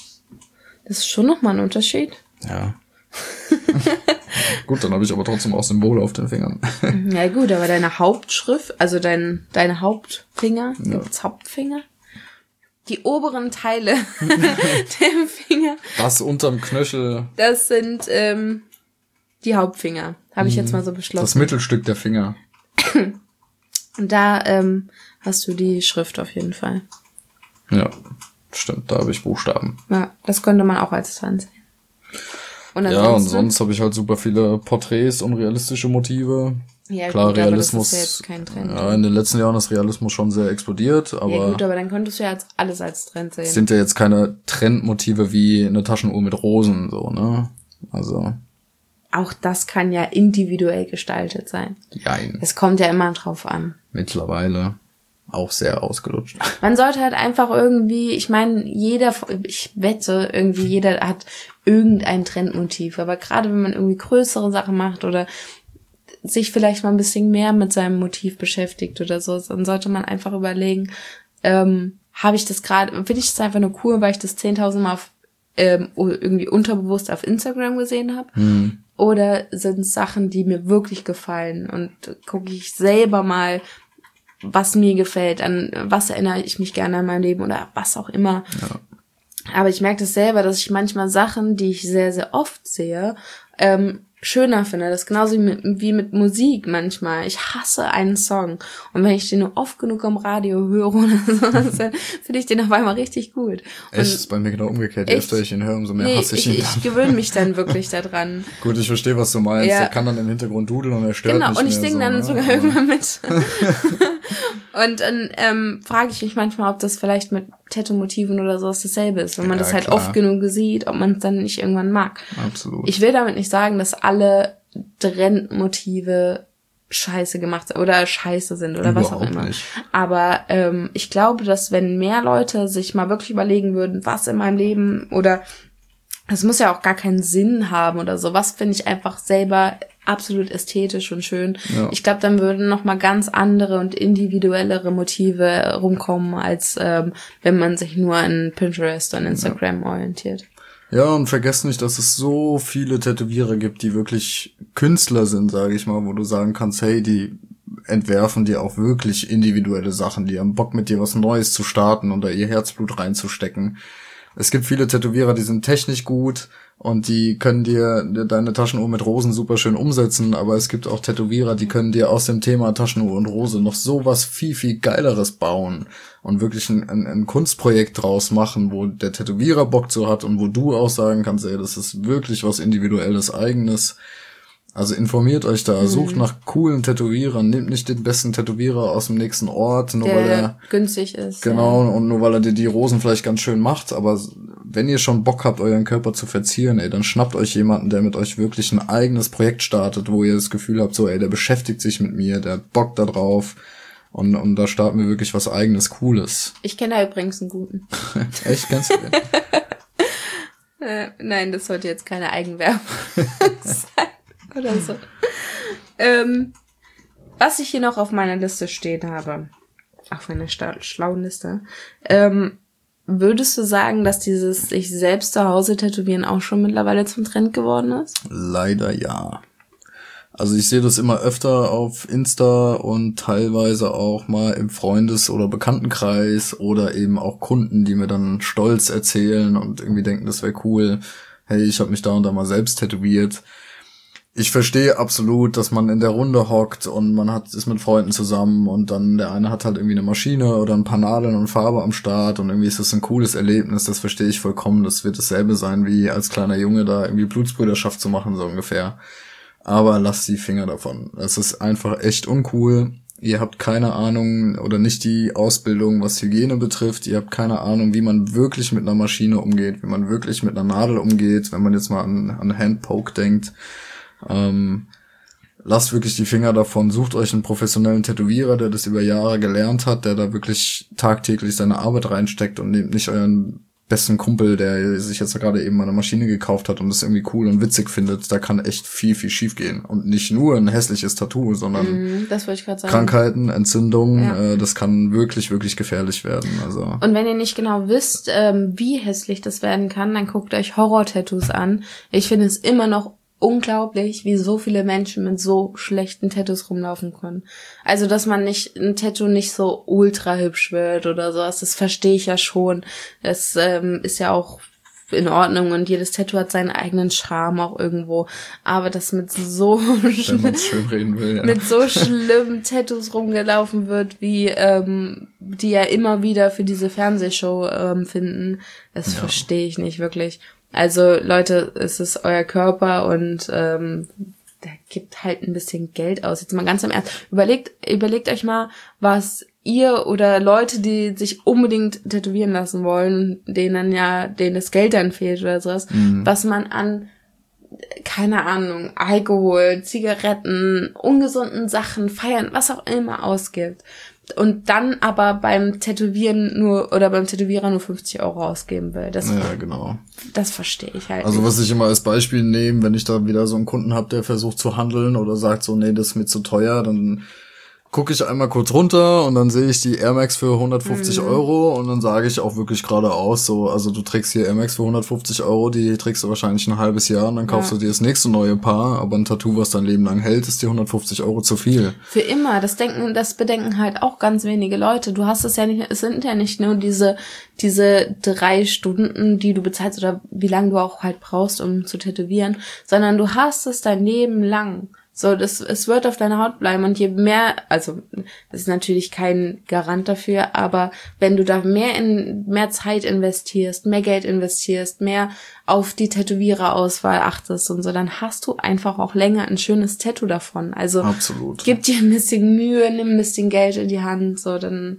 das ist schon nochmal ein Unterschied. Ja. Gut, dann habe ich aber trotzdem auch Symbole auf den Fingern. Ja gut, aber deine Hauptschrift, also dein, deine Hauptfinger, gibt's Hauptfinger? Die oberen Teile der Finger, Das unterm Knöchel, das sind ähm, die Hauptfinger. Habe ich jetzt mal so das beschlossen. Mittelstück der Finger. Und da ähm, hast du die Schrift auf jeden Fall. Ja, stimmt, da habe ich Buchstaben. Ja, das könnte man auch als Trend sehen. Und Ja, und ansonsten, sonst habe ich halt super viele Porträts und realistische Motive. ja, Klar, gut, Realismus. aber das ist ja jetzt kein Trend. Ja, in den letzten Jahren ist Realismus schon sehr explodiert, aber ja gut, aber dann könntest du ja als alles als Trend sehen. es sind ja jetzt keine Trendmotive wie eine Taschenuhr mit Rosen, so, ne? Also, Auch das kann ja individuell gestaltet sein. jein. Es kommt ja immer drauf an. Mittlerweile auch sehr ausgelutscht. Man sollte halt einfach irgendwie, ich meine, jeder, ich wette, irgendwie jeder hat irgendein Trendmotiv. Aber gerade wenn man irgendwie größere Sachen macht oder sich vielleicht mal ein bisschen mehr mit seinem Motiv beschäftigt oder so, dann sollte man einfach überlegen, ähm, habe ich das gerade, finde ich das einfach nur cool, weil ich das zehntausend Mal auf, ähm, irgendwie unterbewusst auf Instagram gesehen habe. Hm. Oder sind es Sachen, die mir wirklich gefallen und gucke ich selber mal, was mir gefällt, an was erinnere ich mich gerne an mein Leben oder was auch immer. Ja. Aber ich merke das selber, dass ich manchmal Sachen, die ich sehr, sehr oft sehe, ähm, schöner finde. Das ist genauso wie mit, wie mit Musik manchmal. Ich hasse einen Song. Und wenn ich den nur oft genug am Radio höre oder so, dann finde ich den auf einmal richtig gut. Und Echt, ist bei mir genau umgekehrt. Je Echt? öfter ich ihn höre, umso mehr nee, hasse ich, ich, ihn. ich gewöhne mich dann wirklich daran. Gut, ich verstehe, was du meinst. Ja. Der kann dann im Hintergrund dudeln und er stört Genau, nicht und ich mehr singe so, dann ne? sogar Aber- irgendwann mit. Und dann ähm, frage ich mich manchmal, ob das vielleicht mit Tattoo-Motiven oder sowas dasselbe ist. Wenn man Ja, das halt klar. oft genug sieht, ob man es dann nicht irgendwann mag. Absolut. Ich will damit nicht sagen, dass alle Trendmotive scheiße gemacht sind oder scheiße sind oder was auch Überhaupt immer. nicht. Aber ähm, ich glaube, dass wenn mehr Leute sich mal wirklich überlegen würden, was in meinem Leben oder es muss ja auch gar keinen Sinn haben oder so, was finde ich einfach selber absolut ästhetisch und schön. Ja. Ich glaube, dann würden noch mal ganz andere und individuellere Motive rumkommen, als ähm, wenn man sich nur an Pinterest und Instagram orientiert. Ja, und vergesst nicht, dass es so viele Tätowierer gibt, die wirklich Künstler sind, sage ich mal, wo du sagen kannst, hey, die entwerfen dir auch wirklich individuelle Sachen, die haben Bock mit dir was Neues zu starten und da ihr Herzblut reinzustecken. Es gibt viele Tätowierer, die sind technisch gut und die können dir deine Taschenuhr mit Rosen super schön umsetzen, aber es gibt auch Tätowierer, die können dir aus dem Thema Taschenuhr und Rose noch sowas viel, viel Geileres bauen und wirklich ein, ein, ein Kunstprojekt draus machen, wo der Tätowierer Bock zu hat und wo du auch sagen kannst, ey, das ist wirklich was Individuelles, Eigenes. Also informiert euch da, mhm. sucht nach coolen Tätowierern, nehmt nicht den besten Tätowierer aus dem nächsten Ort, nur der weil er günstig ist. Genau, ja. Und nur weil er dir die Rosen vielleicht ganz schön macht, aber wenn ihr schon Bock habt, euren Körper zu verzieren, ey, dann schnappt euch jemanden, der mit euch wirklich ein eigenes Projekt startet, wo ihr das Gefühl habt, so, ey, der beschäftigt sich mit mir, der hat Bock da drauf und, und da starten wir wirklich was Eigenes, Cooles. Ich kenne da übrigens einen guten. Echt, kennst du den? äh, nein, das sollte jetzt keine Eigenwerbung sein. Oder so. Ähm, was ich hier noch auf meiner Liste stehen habe, auf meiner sta- schlauen Liste, ähm, würdest du sagen, dass dieses sich selbst zu Hause tätowieren auch schon mittlerweile zum Trend geworden ist? Leider ja. Also ich sehe das immer öfter auf Insta und teilweise auch mal im Freundes- oder Bekanntenkreis oder eben auch Kunden, die mir dann stolz erzählen und irgendwie denken, das wäre cool. Hey, ich habe mich da und da mal selbst tätowiert. Ich verstehe absolut, dass man in der Runde hockt und man hat ist mit Freunden zusammen und dann der eine hat halt irgendwie eine Maschine oder ein paar Nadeln und Farbe am Start und irgendwie ist das ein cooles Erlebnis, das verstehe ich vollkommen. Das wird dasselbe sein, wie als kleiner Junge da irgendwie Blutsbrüderschaft zu machen, so ungefähr. Aber lasst die Finger davon. Es ist einfach echt uncool. Ihr habt keine Ahnung oder nicht die Ausbildung, was Hygiene betrifft. Ihr habt keine Ahnung, wie man wirklich mit einer Maschine umgeht, wie man wirklich mit einer Nadel umgeht, wenn man jetzt mal an, an Handpoke denkt. Ähm, lasst wirklich die Finger davon, sucht euch einen professionellen Tätowierer, der das über Jahre gelernt hat, der da wirklich tagtäglich seine Arbeit reinsteckt und nehmt nicht euren besten Kumpel, der sich jetzt gerade eben eine Maschine gekauft hat und das irgendwie cool und witzig findet. Da kann echt viel, viel schief gehen. Und nicht nur ein hässliches Tattoo, sondern mm, das wollte ich gerade sagen. Krankheiten, Entzündungen, ja. äh, das kann wirklich, wirklich gefährlich werden. Also. Und wenn ihr nicht genau wisst, ähm, wie hässlich das werden kann, dann guckt euch Horror-Tattoos an. Ich finde es immer noch unglaublich, wie so viele Menschen mit so schlechten Tattoos rumlaufen können. Also, dass man nicht, ein Tattoo nicht so ultra hübsch wird oder sowas, das verstehe ich ja schon. Das ähm, ist ja auch in Ordnung und jedes Tattoo hat seinen eigenen Charme auch irgendwo. Aber dass mit so Wenn man's schön reden will, ja. mit so schlimmen Tattoos rumgelaufen wird, wie ähm, die ja immer wieder für diese Fernsehshow ähm, finden, das ja. verstehe ich nicht wirklich. Also Leute, es ist euer Körper und ähm, da gibt halt ein bisschen Geld aus. Jetzt mal ganz im Ernst. Überlegt, überlegt euch mal, was ihr oder Leute, die sich unbedingt tätowieren lassen wollen, denen ja, denen das Geld dann fehlt oder sowas, mhm. was man an, keine Ahnung, Alkohol, Zigaretten, ungesunden Sachen, Feiern, was auch immer ausgibt. Und dann aber beim Tätowieren nur, oder beim Tätowierer nur fünfzig Euro ausgeben will. Das, ja, genau. Das verstehe ich halt Also nicht. was ich immer als Beispiel nehme, wenn ich da wieder so einen Kunden habe, der versucht zu handeln oder sagt so, nee, das ist mir zu teuer, dann gucke ich einmal kurz runter und dann sehe ich die Air Max für hundertfünfzig mhm. Euro und dann sage ich auch wirklich geradeaus so, also du trägst hier Air Max für hundertfünfzig Euro, die trägst du wahrscheinlich ein halbes Jahr und dann kaufst ja. du dir das nächste neue Paar, aber ein Tattoo, was dein Leben lang hält, ist dir hundertfünfzig Euro zu viel. Für immer, das denken, das bedenken halt auch ganz wenige Leute. Du hast es ja nicht, es sind ja nicht nur diese, diese drei Stunden, die du bezahlst oder wie lange du auch halt brauchst, um zu tätowieren, sondern du hast es dein Leben lang. So, das, es wird auf deiner Haut bleiben und je mehr, also, das ist natürlich kein Garant dafür, aber wenn du da mehr in, mehr Zeit investierst, mehr Geld investierst, mehr auf die Tätowiererauswahl achtest und so, dann hast du einfach auch länger ein schönes Tattoo davon. Also, absolut. Gib dir ein bisschen Mühe, nimm ein bisschen Geld in die Hand, so, dann,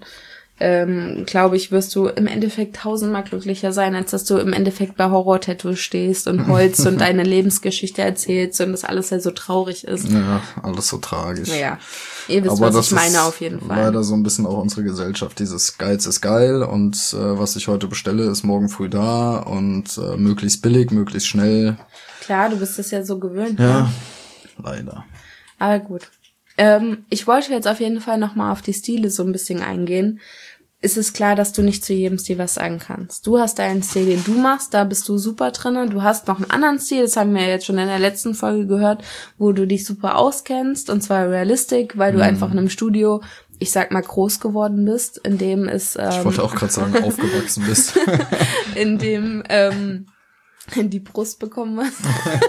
ähm, glaube ich, wirst du im Endeffekt tausendmal glücklicher sein, als dass du im Endeffekt bei Horror-Tattoos stehst und heulst und deine Lebensgeschichte erzählst und das alles ja so traurig ist. Ja, alles so tragisch. Naja, ihr wisst, aber was das ich meine ist auf jeden Fall. Leider so ein bisschen auch unsere Gesellschaft, dieses Geiz ist geil und äh, was ich heute bestelle, ist morgen früh da und äh, möglichst billig, möglichst schnell. Klar, du bist es ja so gewöhnt. Ja, ne? Leider. Aber gut. Ähm, ich wollte jetzt auf jeden Fall nochmal auf die Stile so ein bisschen eingehen. ist es klar, dass du nicht zu jedem Stil was sagen kannst. Du hast deinen Stil, den du machst, da bist du super drin. Du hast noch einen anderen Stil, das haben wir jetzt schon in der letzten Folge gehört, wo du dich super auskennst, und zwar Realistic, weil du mhm. einfach in einem Studio, ich sag mal, groß geworden bist, in dem es... Ähm, ich wollte auch gerade sagen, aufgewachsen bist. in dem ähm, die Brust bekommen hast.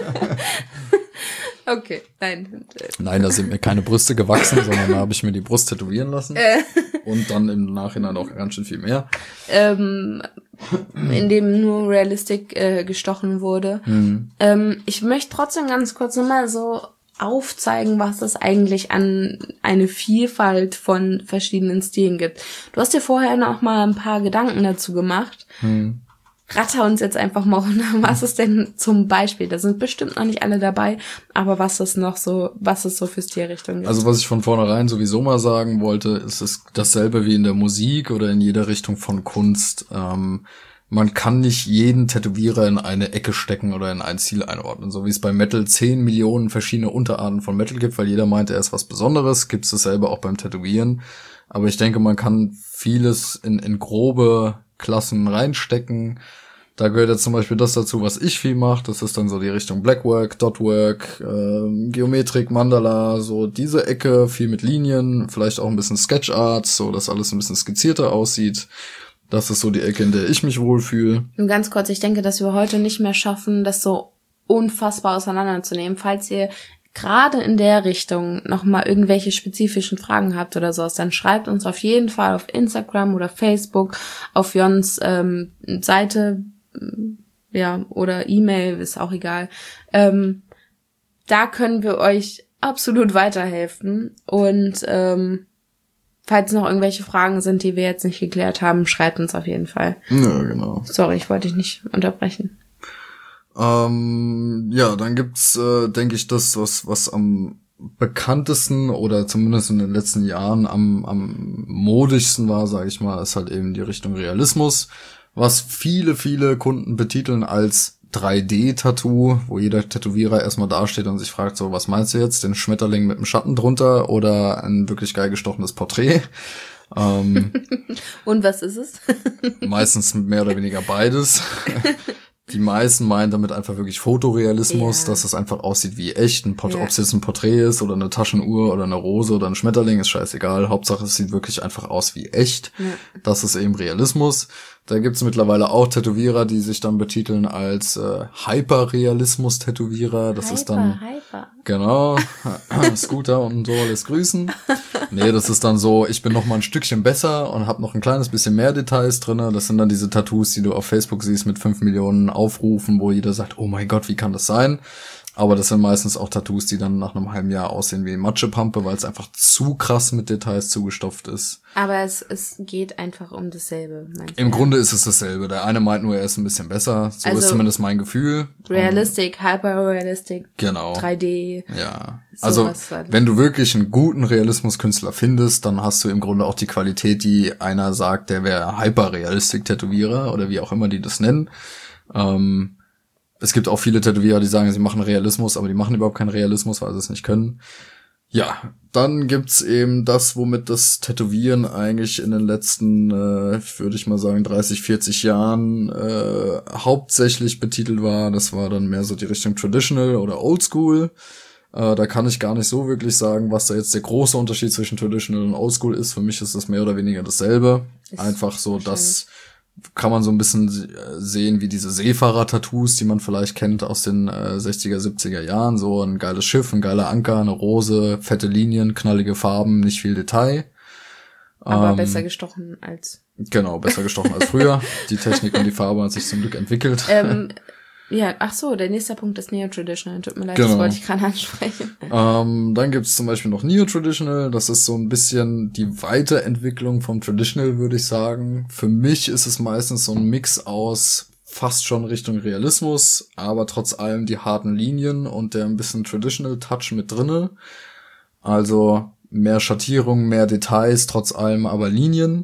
Okay, nein. Nein, da sind mir keine Brüste gewachsen, sondern da habe ich mir die Brust tätowieren lassen. Äh. Und dann im Nachhinein auch ganz schön viel mehr. Ähm, in dem nur Realistic äh, gestochen wurde. Mhm. Ähm, ich möchte trotzdem ganz kurz nochmal so aufzeigen, was es eigentlich an eine Vielfalt von verschiedenen Stilen gibt. Du hast dir vorher noch mal ein paar Gedanken dazu gemacht. Mhm. Ratter uns jetzt einfach mal runter. Was ist denn zum Beispiel? Da sind bestimmt noch nicht alle dabei, aber was ist noch so, was ist so für Stilrichtungen? Also was ich von vornherein sowieso mal sagen wollte, ist es dasselbe wie in der Musik oder in jeder Richtung von Kunst. Ähm, man kann nicht jeden Tätowierer in eine Ecke stecken oder in ein Ziel einordnen. So wie es bei Metal zehn Millionen verschiedene Unterarten von Metal gibt, weil jeder meint, er ist was Besonderes, gibt es dasselbe auch beim Tätowieren. Aber ich denke, man kann vieles in, in grobe Klassen reinstecken. Da gehört jetzt zum Beispiel das dazu, was ich viel mache. Das ist dann so die Richtung Blackwork, Dotwork, äh, Geometrik, Mandala, so diese Ecke, viel mit Linien, vielleicht auch ein bisschen Sketchart, so dass alles ein bisschen skizzierter aussieht. Das ist so die Ecke, in der ich mich wohlfühle. Nur ganz kurz, ich denke, dass wir heute nicht mehr schaffen, das so unfassbar auseinanderzunehmen. Falls ihr gerade in der Richtung nochmal irgendwelche spezifischen Fragen habt oder sowas, dann schreibt uns auf jeden Fall auf Instagram oder Facebook, auf Jons ähm, Seite, ja, oder E-Mail, ist auch egal. Ähm, da können wir euch absolut weiterhelfen. Und ähm, falls noch irgendwelche Fragen sind, die wir jetzt nicht geklärt haben, schreibt uns auf jeden Fall. Ja, genau. Sorry, ich wollte dich nicht unterbrechen. Ähm, ja, dann gibt's, äh, denke ich, das, was was am bekanntesten oder zumindest in den letzten Jahren am am modischsten war, sage ich mal, ist halt eben die Richtung Realismus, was viele, viele Kunden betiteln als drei D-Tattoo, wo jeder Tätowierer erstmal dasteht und sich fragt, so, was meinst du jetzt? Den Schmetterling mit dem Schatten drunter oder ein wirklich geil gestochenes Porträt? Ähm, und was ist es? Meistens mehr oder weniger beides. Die meisten meinen damit einfach wirklich Fotorealismus, ja. Dass es einfach aussieht wie echt. Ein Port- ja. Ob es jetzt ein Porträt ist oder eine Taschenuhr oder eine Rose oder ein Schmetterling, ist scheißegal. Hauptsache, es sieht wirklich einfach aus wie echt. Ja. Das ist eben Realismus. Da gibt's mittlerweile auch Tätowierer, die sich dann betiteln als äh, Hyperrealismus-Tätowierer. Das Hyper, ist dann Hyper. Genau, Scooter und so, alles grüßen. Nee, das ist dann so, ich bin noch mal ein Stückchen besser und habe noch ein kleines bisschen mehr Details drinne. Das sind dann diese Tattoos, die du auf Facebook siehst mit fünf Millionen Aufrufen, wo jeder sagt, oh mein Gott, wie kann das sein? Aber das sind meistens auch Tattoos, die dann nach einem halben Jahr aussehen wie Matschepampe, weil es einfach zu krass mit Details zugestopft ist. Aber es, es geht einfach um dasselbe. Im ja. Grunde ist es dasselbe. Der eine meint nur, er ist ein bisschen besser. So also ist zumindest mein Gefühl. Realistic, um, Hyper-Realistic, genau. drei D. Ja, also wenn du wirklich einen guten Realismuskünstler findest, dann hast du im Grunde auch die Qualität, die einer sagt, der wäre Hyper-Realistic-Tätowierer oder wie auch immer die das nennen. Ähm, Es gibt auch viele Tätowierer, die sagen, sie machen Realismus, aber die machen überhaupt keinen Realismus, weil sie es nicht können. Ja, dann gibt's eben das, womit das Tätowieren eigentlich in den letzten, äh, würde ich mal sagen, dreißig, vierzig Jahren äh, hauptsächlich betitelt war. Das war dann mehr so die Richtung Traditional oder Oldschool. Äh, da kann ich gar nicht so wirklich sagen, was da jetzt der große Unterschied zwischen Traditional und Oldschool ist. Für mich ist das mehr oder weniger dasselbe. Ist Einfach so, dass kann man so ein bisschen sehen wie diese Seefahrer-Tattoos, die man vielleicht kennt aus den äh, sechziger, siebziger Jahren. So ein geiles Schiff, ein geiler Anker, eine Rose, fette Linien, knallige Farben, nicht viel Detail. Aber ähm, besser gestochen als... Genau, besser gestochen als früher. Die Technik und die Farbe hat sich zum Glück entwickelt. Ähm, ja, ach so, der nächste Punkt ist Neo-Traditional. Tut mir leid, genau. Das wollte ich gerade ansprechen. Ähm, dann gibt's zum Beispiel noch Neo-Traditional. Das ist so ein bisschen die Weiterentwicklung vom Traditional, würde ich sagen. Für mich ist es meistens so ein Mix aus fast schon Richtung Realismus, aber trotz allem die harten Linien und der ein bisschen Traditional-Touch mit drinne. Also mehr Schattierung, mehr Details, trotz allem aber Linien.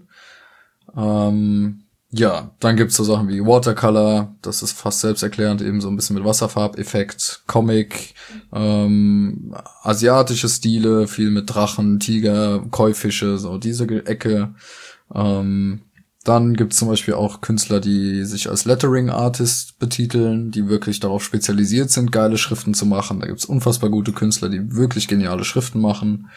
Ähm... Ja, dann gibt's so Sachen wie Watercolor, das ist fast selbsterklärend, eben so ein bisschen mit Wasserfarbeffekt, Comic, ähm, asiatische Stile, viel mit Drachen, Tiger, Koi-Fische, so diese Ecke. Ähm, dann gibt's zum Beispiel auch Künstler, die sich als Lettering-Artist betiteln, die wirklich darauf spezialisiert sind, geile Schriften zu machen. Da gibt's unfassbar gute Künstler, die wirklich geniale Schriften machen.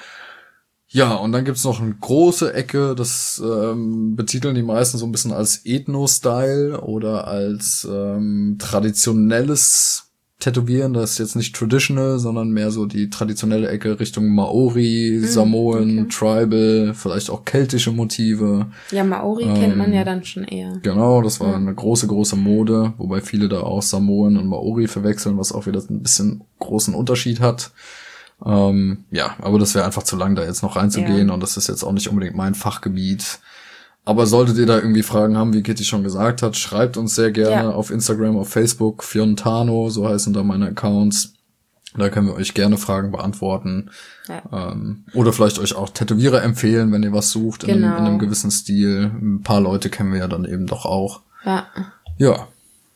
Ja, und dann gibt's noch eine große Ecke, das ähm, betiteln die meisten so ein bisschen als Ethno-Style oder als ähm, traditionelles Tätowieren. Das ist jetzt nicht traditional, sondern mehr so die traditionelle Ecke Richtung Maori, mm, Samoan, okay. Tribal, vielleicht auch keltische Motive. Ja, Maori ähm, kennt man ja dann schon eher. Genau, das war ja. eine große, große Mode, wobei viele da auch Samoan und Maori verwechseln, was auch wieder ein bisschen großen Unterschied hat. Ähm, ja, aber das wäre einfach zu lang, da jetzt noch reinzugehen, ja. Und das ist jetzt auch nicht unbedingt mein Fachgebiet. Aber solltet ihr da irgendwie Fragen haben, wie Kitty schon gesagt hat, schreibt uns sehr gerne ja. auf Instagram, auf Facebook, Fiontano, so heißen da meine Accounts. Da können wir euch gerne Fragen beantworten. Ja. Ähm, oder vielleicht euch auch Tätowierer empfehlen, wenn ihr was sucht, in, genau. einem, in einem gewissen Stil. Ein paar Leute kennen wir ja dann eben doch auch. Ja. Ja.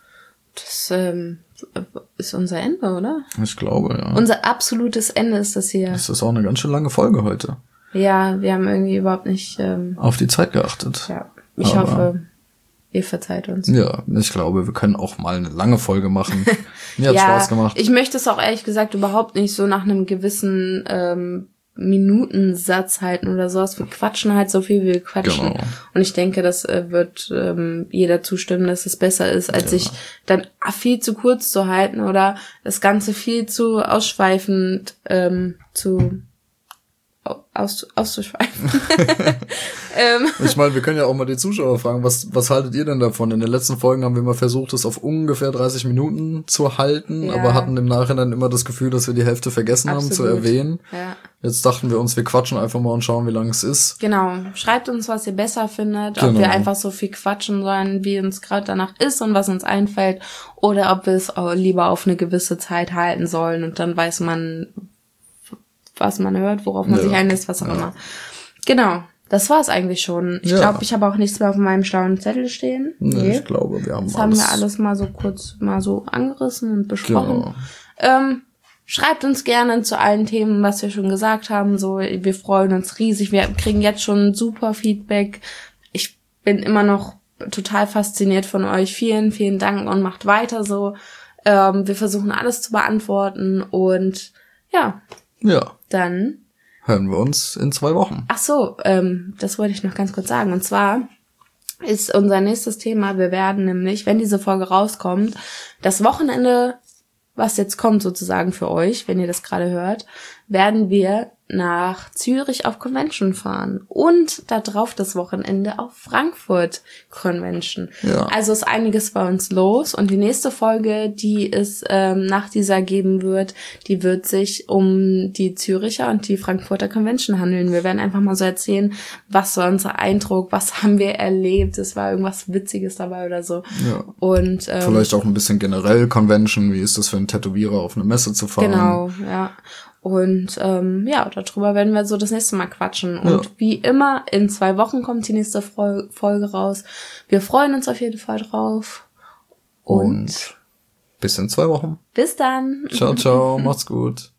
Das ähm, ist unser Ende, oder? Ich glaube, ja. Unser absolutes Ende ist das hier. Das ist auch eine ganz schön lange Folge heute. Ja, wir haben irgendwie überhaupt nicht ähm, auf die Zeit geachtet. Ja, ich Aber, hoffe, ihr verzeiht uns. Ja, ich glaube, wir können auch mal eine lange Folge machen. Mir hat ja, Spaß gemacht. Ich möchte es auch ehrlich gesagt überhaupt nicht so nach einem gewissen ähm, Minutensatz halten oder sowas. Wir quatschen halt so viel, wie wir quatschen. Genau. Und ich denke, das äh, wird ähm, jeder zustimmen, dass es besser ist, als ja. sich dann viel zu kurz zu halten oder das Ganze viel zu ausschweifend ähm, zu Aus, auszuschweifen. ähm. Ich meine, wir können ja auch mal die Zuschauer fragen, was was haltet ihr denn davon? In den letzten Folgen haben wir mal versucht, es auf ungefähr dreißig Minuten zu halten, ja. aber hatten im Nachhinein immer das Gefühl, dass wir die Hälfte vergessen Absolut. haben zu erwähnen. Ja. Jetzt dachten wir uns, wir quatschen einfach mal und schauen, wie lang es ist. Genau. Schreibt uns, was ihr besser findet, genau. ob wir einfach so viel quatschen sollen, wie uns gerade danach ist und was uns einfällt, oder ob wir es auch lieber auf eine gewisse Zeit halten sollen und dann weiß man, was man hört, worauf man ja. sich einlässt, was auch ja. immer. Genau, das war's eigentlich schon. Ich ja. glaube, ich habe auch nichts mehr auf meinem schlauen Zettel stehen. Nee, nee. Ich glaube, wir haben das alles. Das haben wir alles mal so kurz mal so angerissen und besprochen. Genau. Ähm, schreibt uns gerne zu allen Themen, was wir schon gesagt haben. So, wir freuen uns riesig. Wir kriegen jetzt schon super Feedback. Ich bin immer noch total fasziniert von euch. Vielen, vielen Dank und macht weiter so. Ähm, wir versuchen alles zu beantworten und ja. Ja. Dann hören wir uns in zwei Wochen. Ach so, ähm, das wollte ich noch ganz kurz sagen. Und zwar ist unser nächstes Thema, wir werden nämlich, wenn diese Folge rauskommt, das Wochenende, was jetzt kommt sozusagen für euch, wenn ihr das gerade hört, werden wir nach Zürich auf Convention fahren und da drauf das Wochenende auf Frankfurt Convention. Ja. Also ist einiges bei uns los und die nächste Folge, die es ähm, nach dieser geben wird, die wird sich um die Züricher und die Frankfurter Convention handeln. Wir werden einfach mal so erzählen, was war unser Eindruck, was haben wir erlebt, es war irgendwas Witziges dabei oder so. Ja. Und ähm, vielleicht auch ein bisschen generell Convention, wie ist das für einen Tätowierer auf eine Messe zu fahren? Genau, ja. Und ähm, ja, darüber werden wir so das nächste Mal quatschen. Und ja. wie immer, in zwei Wochen kommt die nächste Folge raus. Wir freuen uns auf jeden Fall drauf. Und, Und bis in zwei Wochen. Bis dann. Ciao, ciao, macht's gut.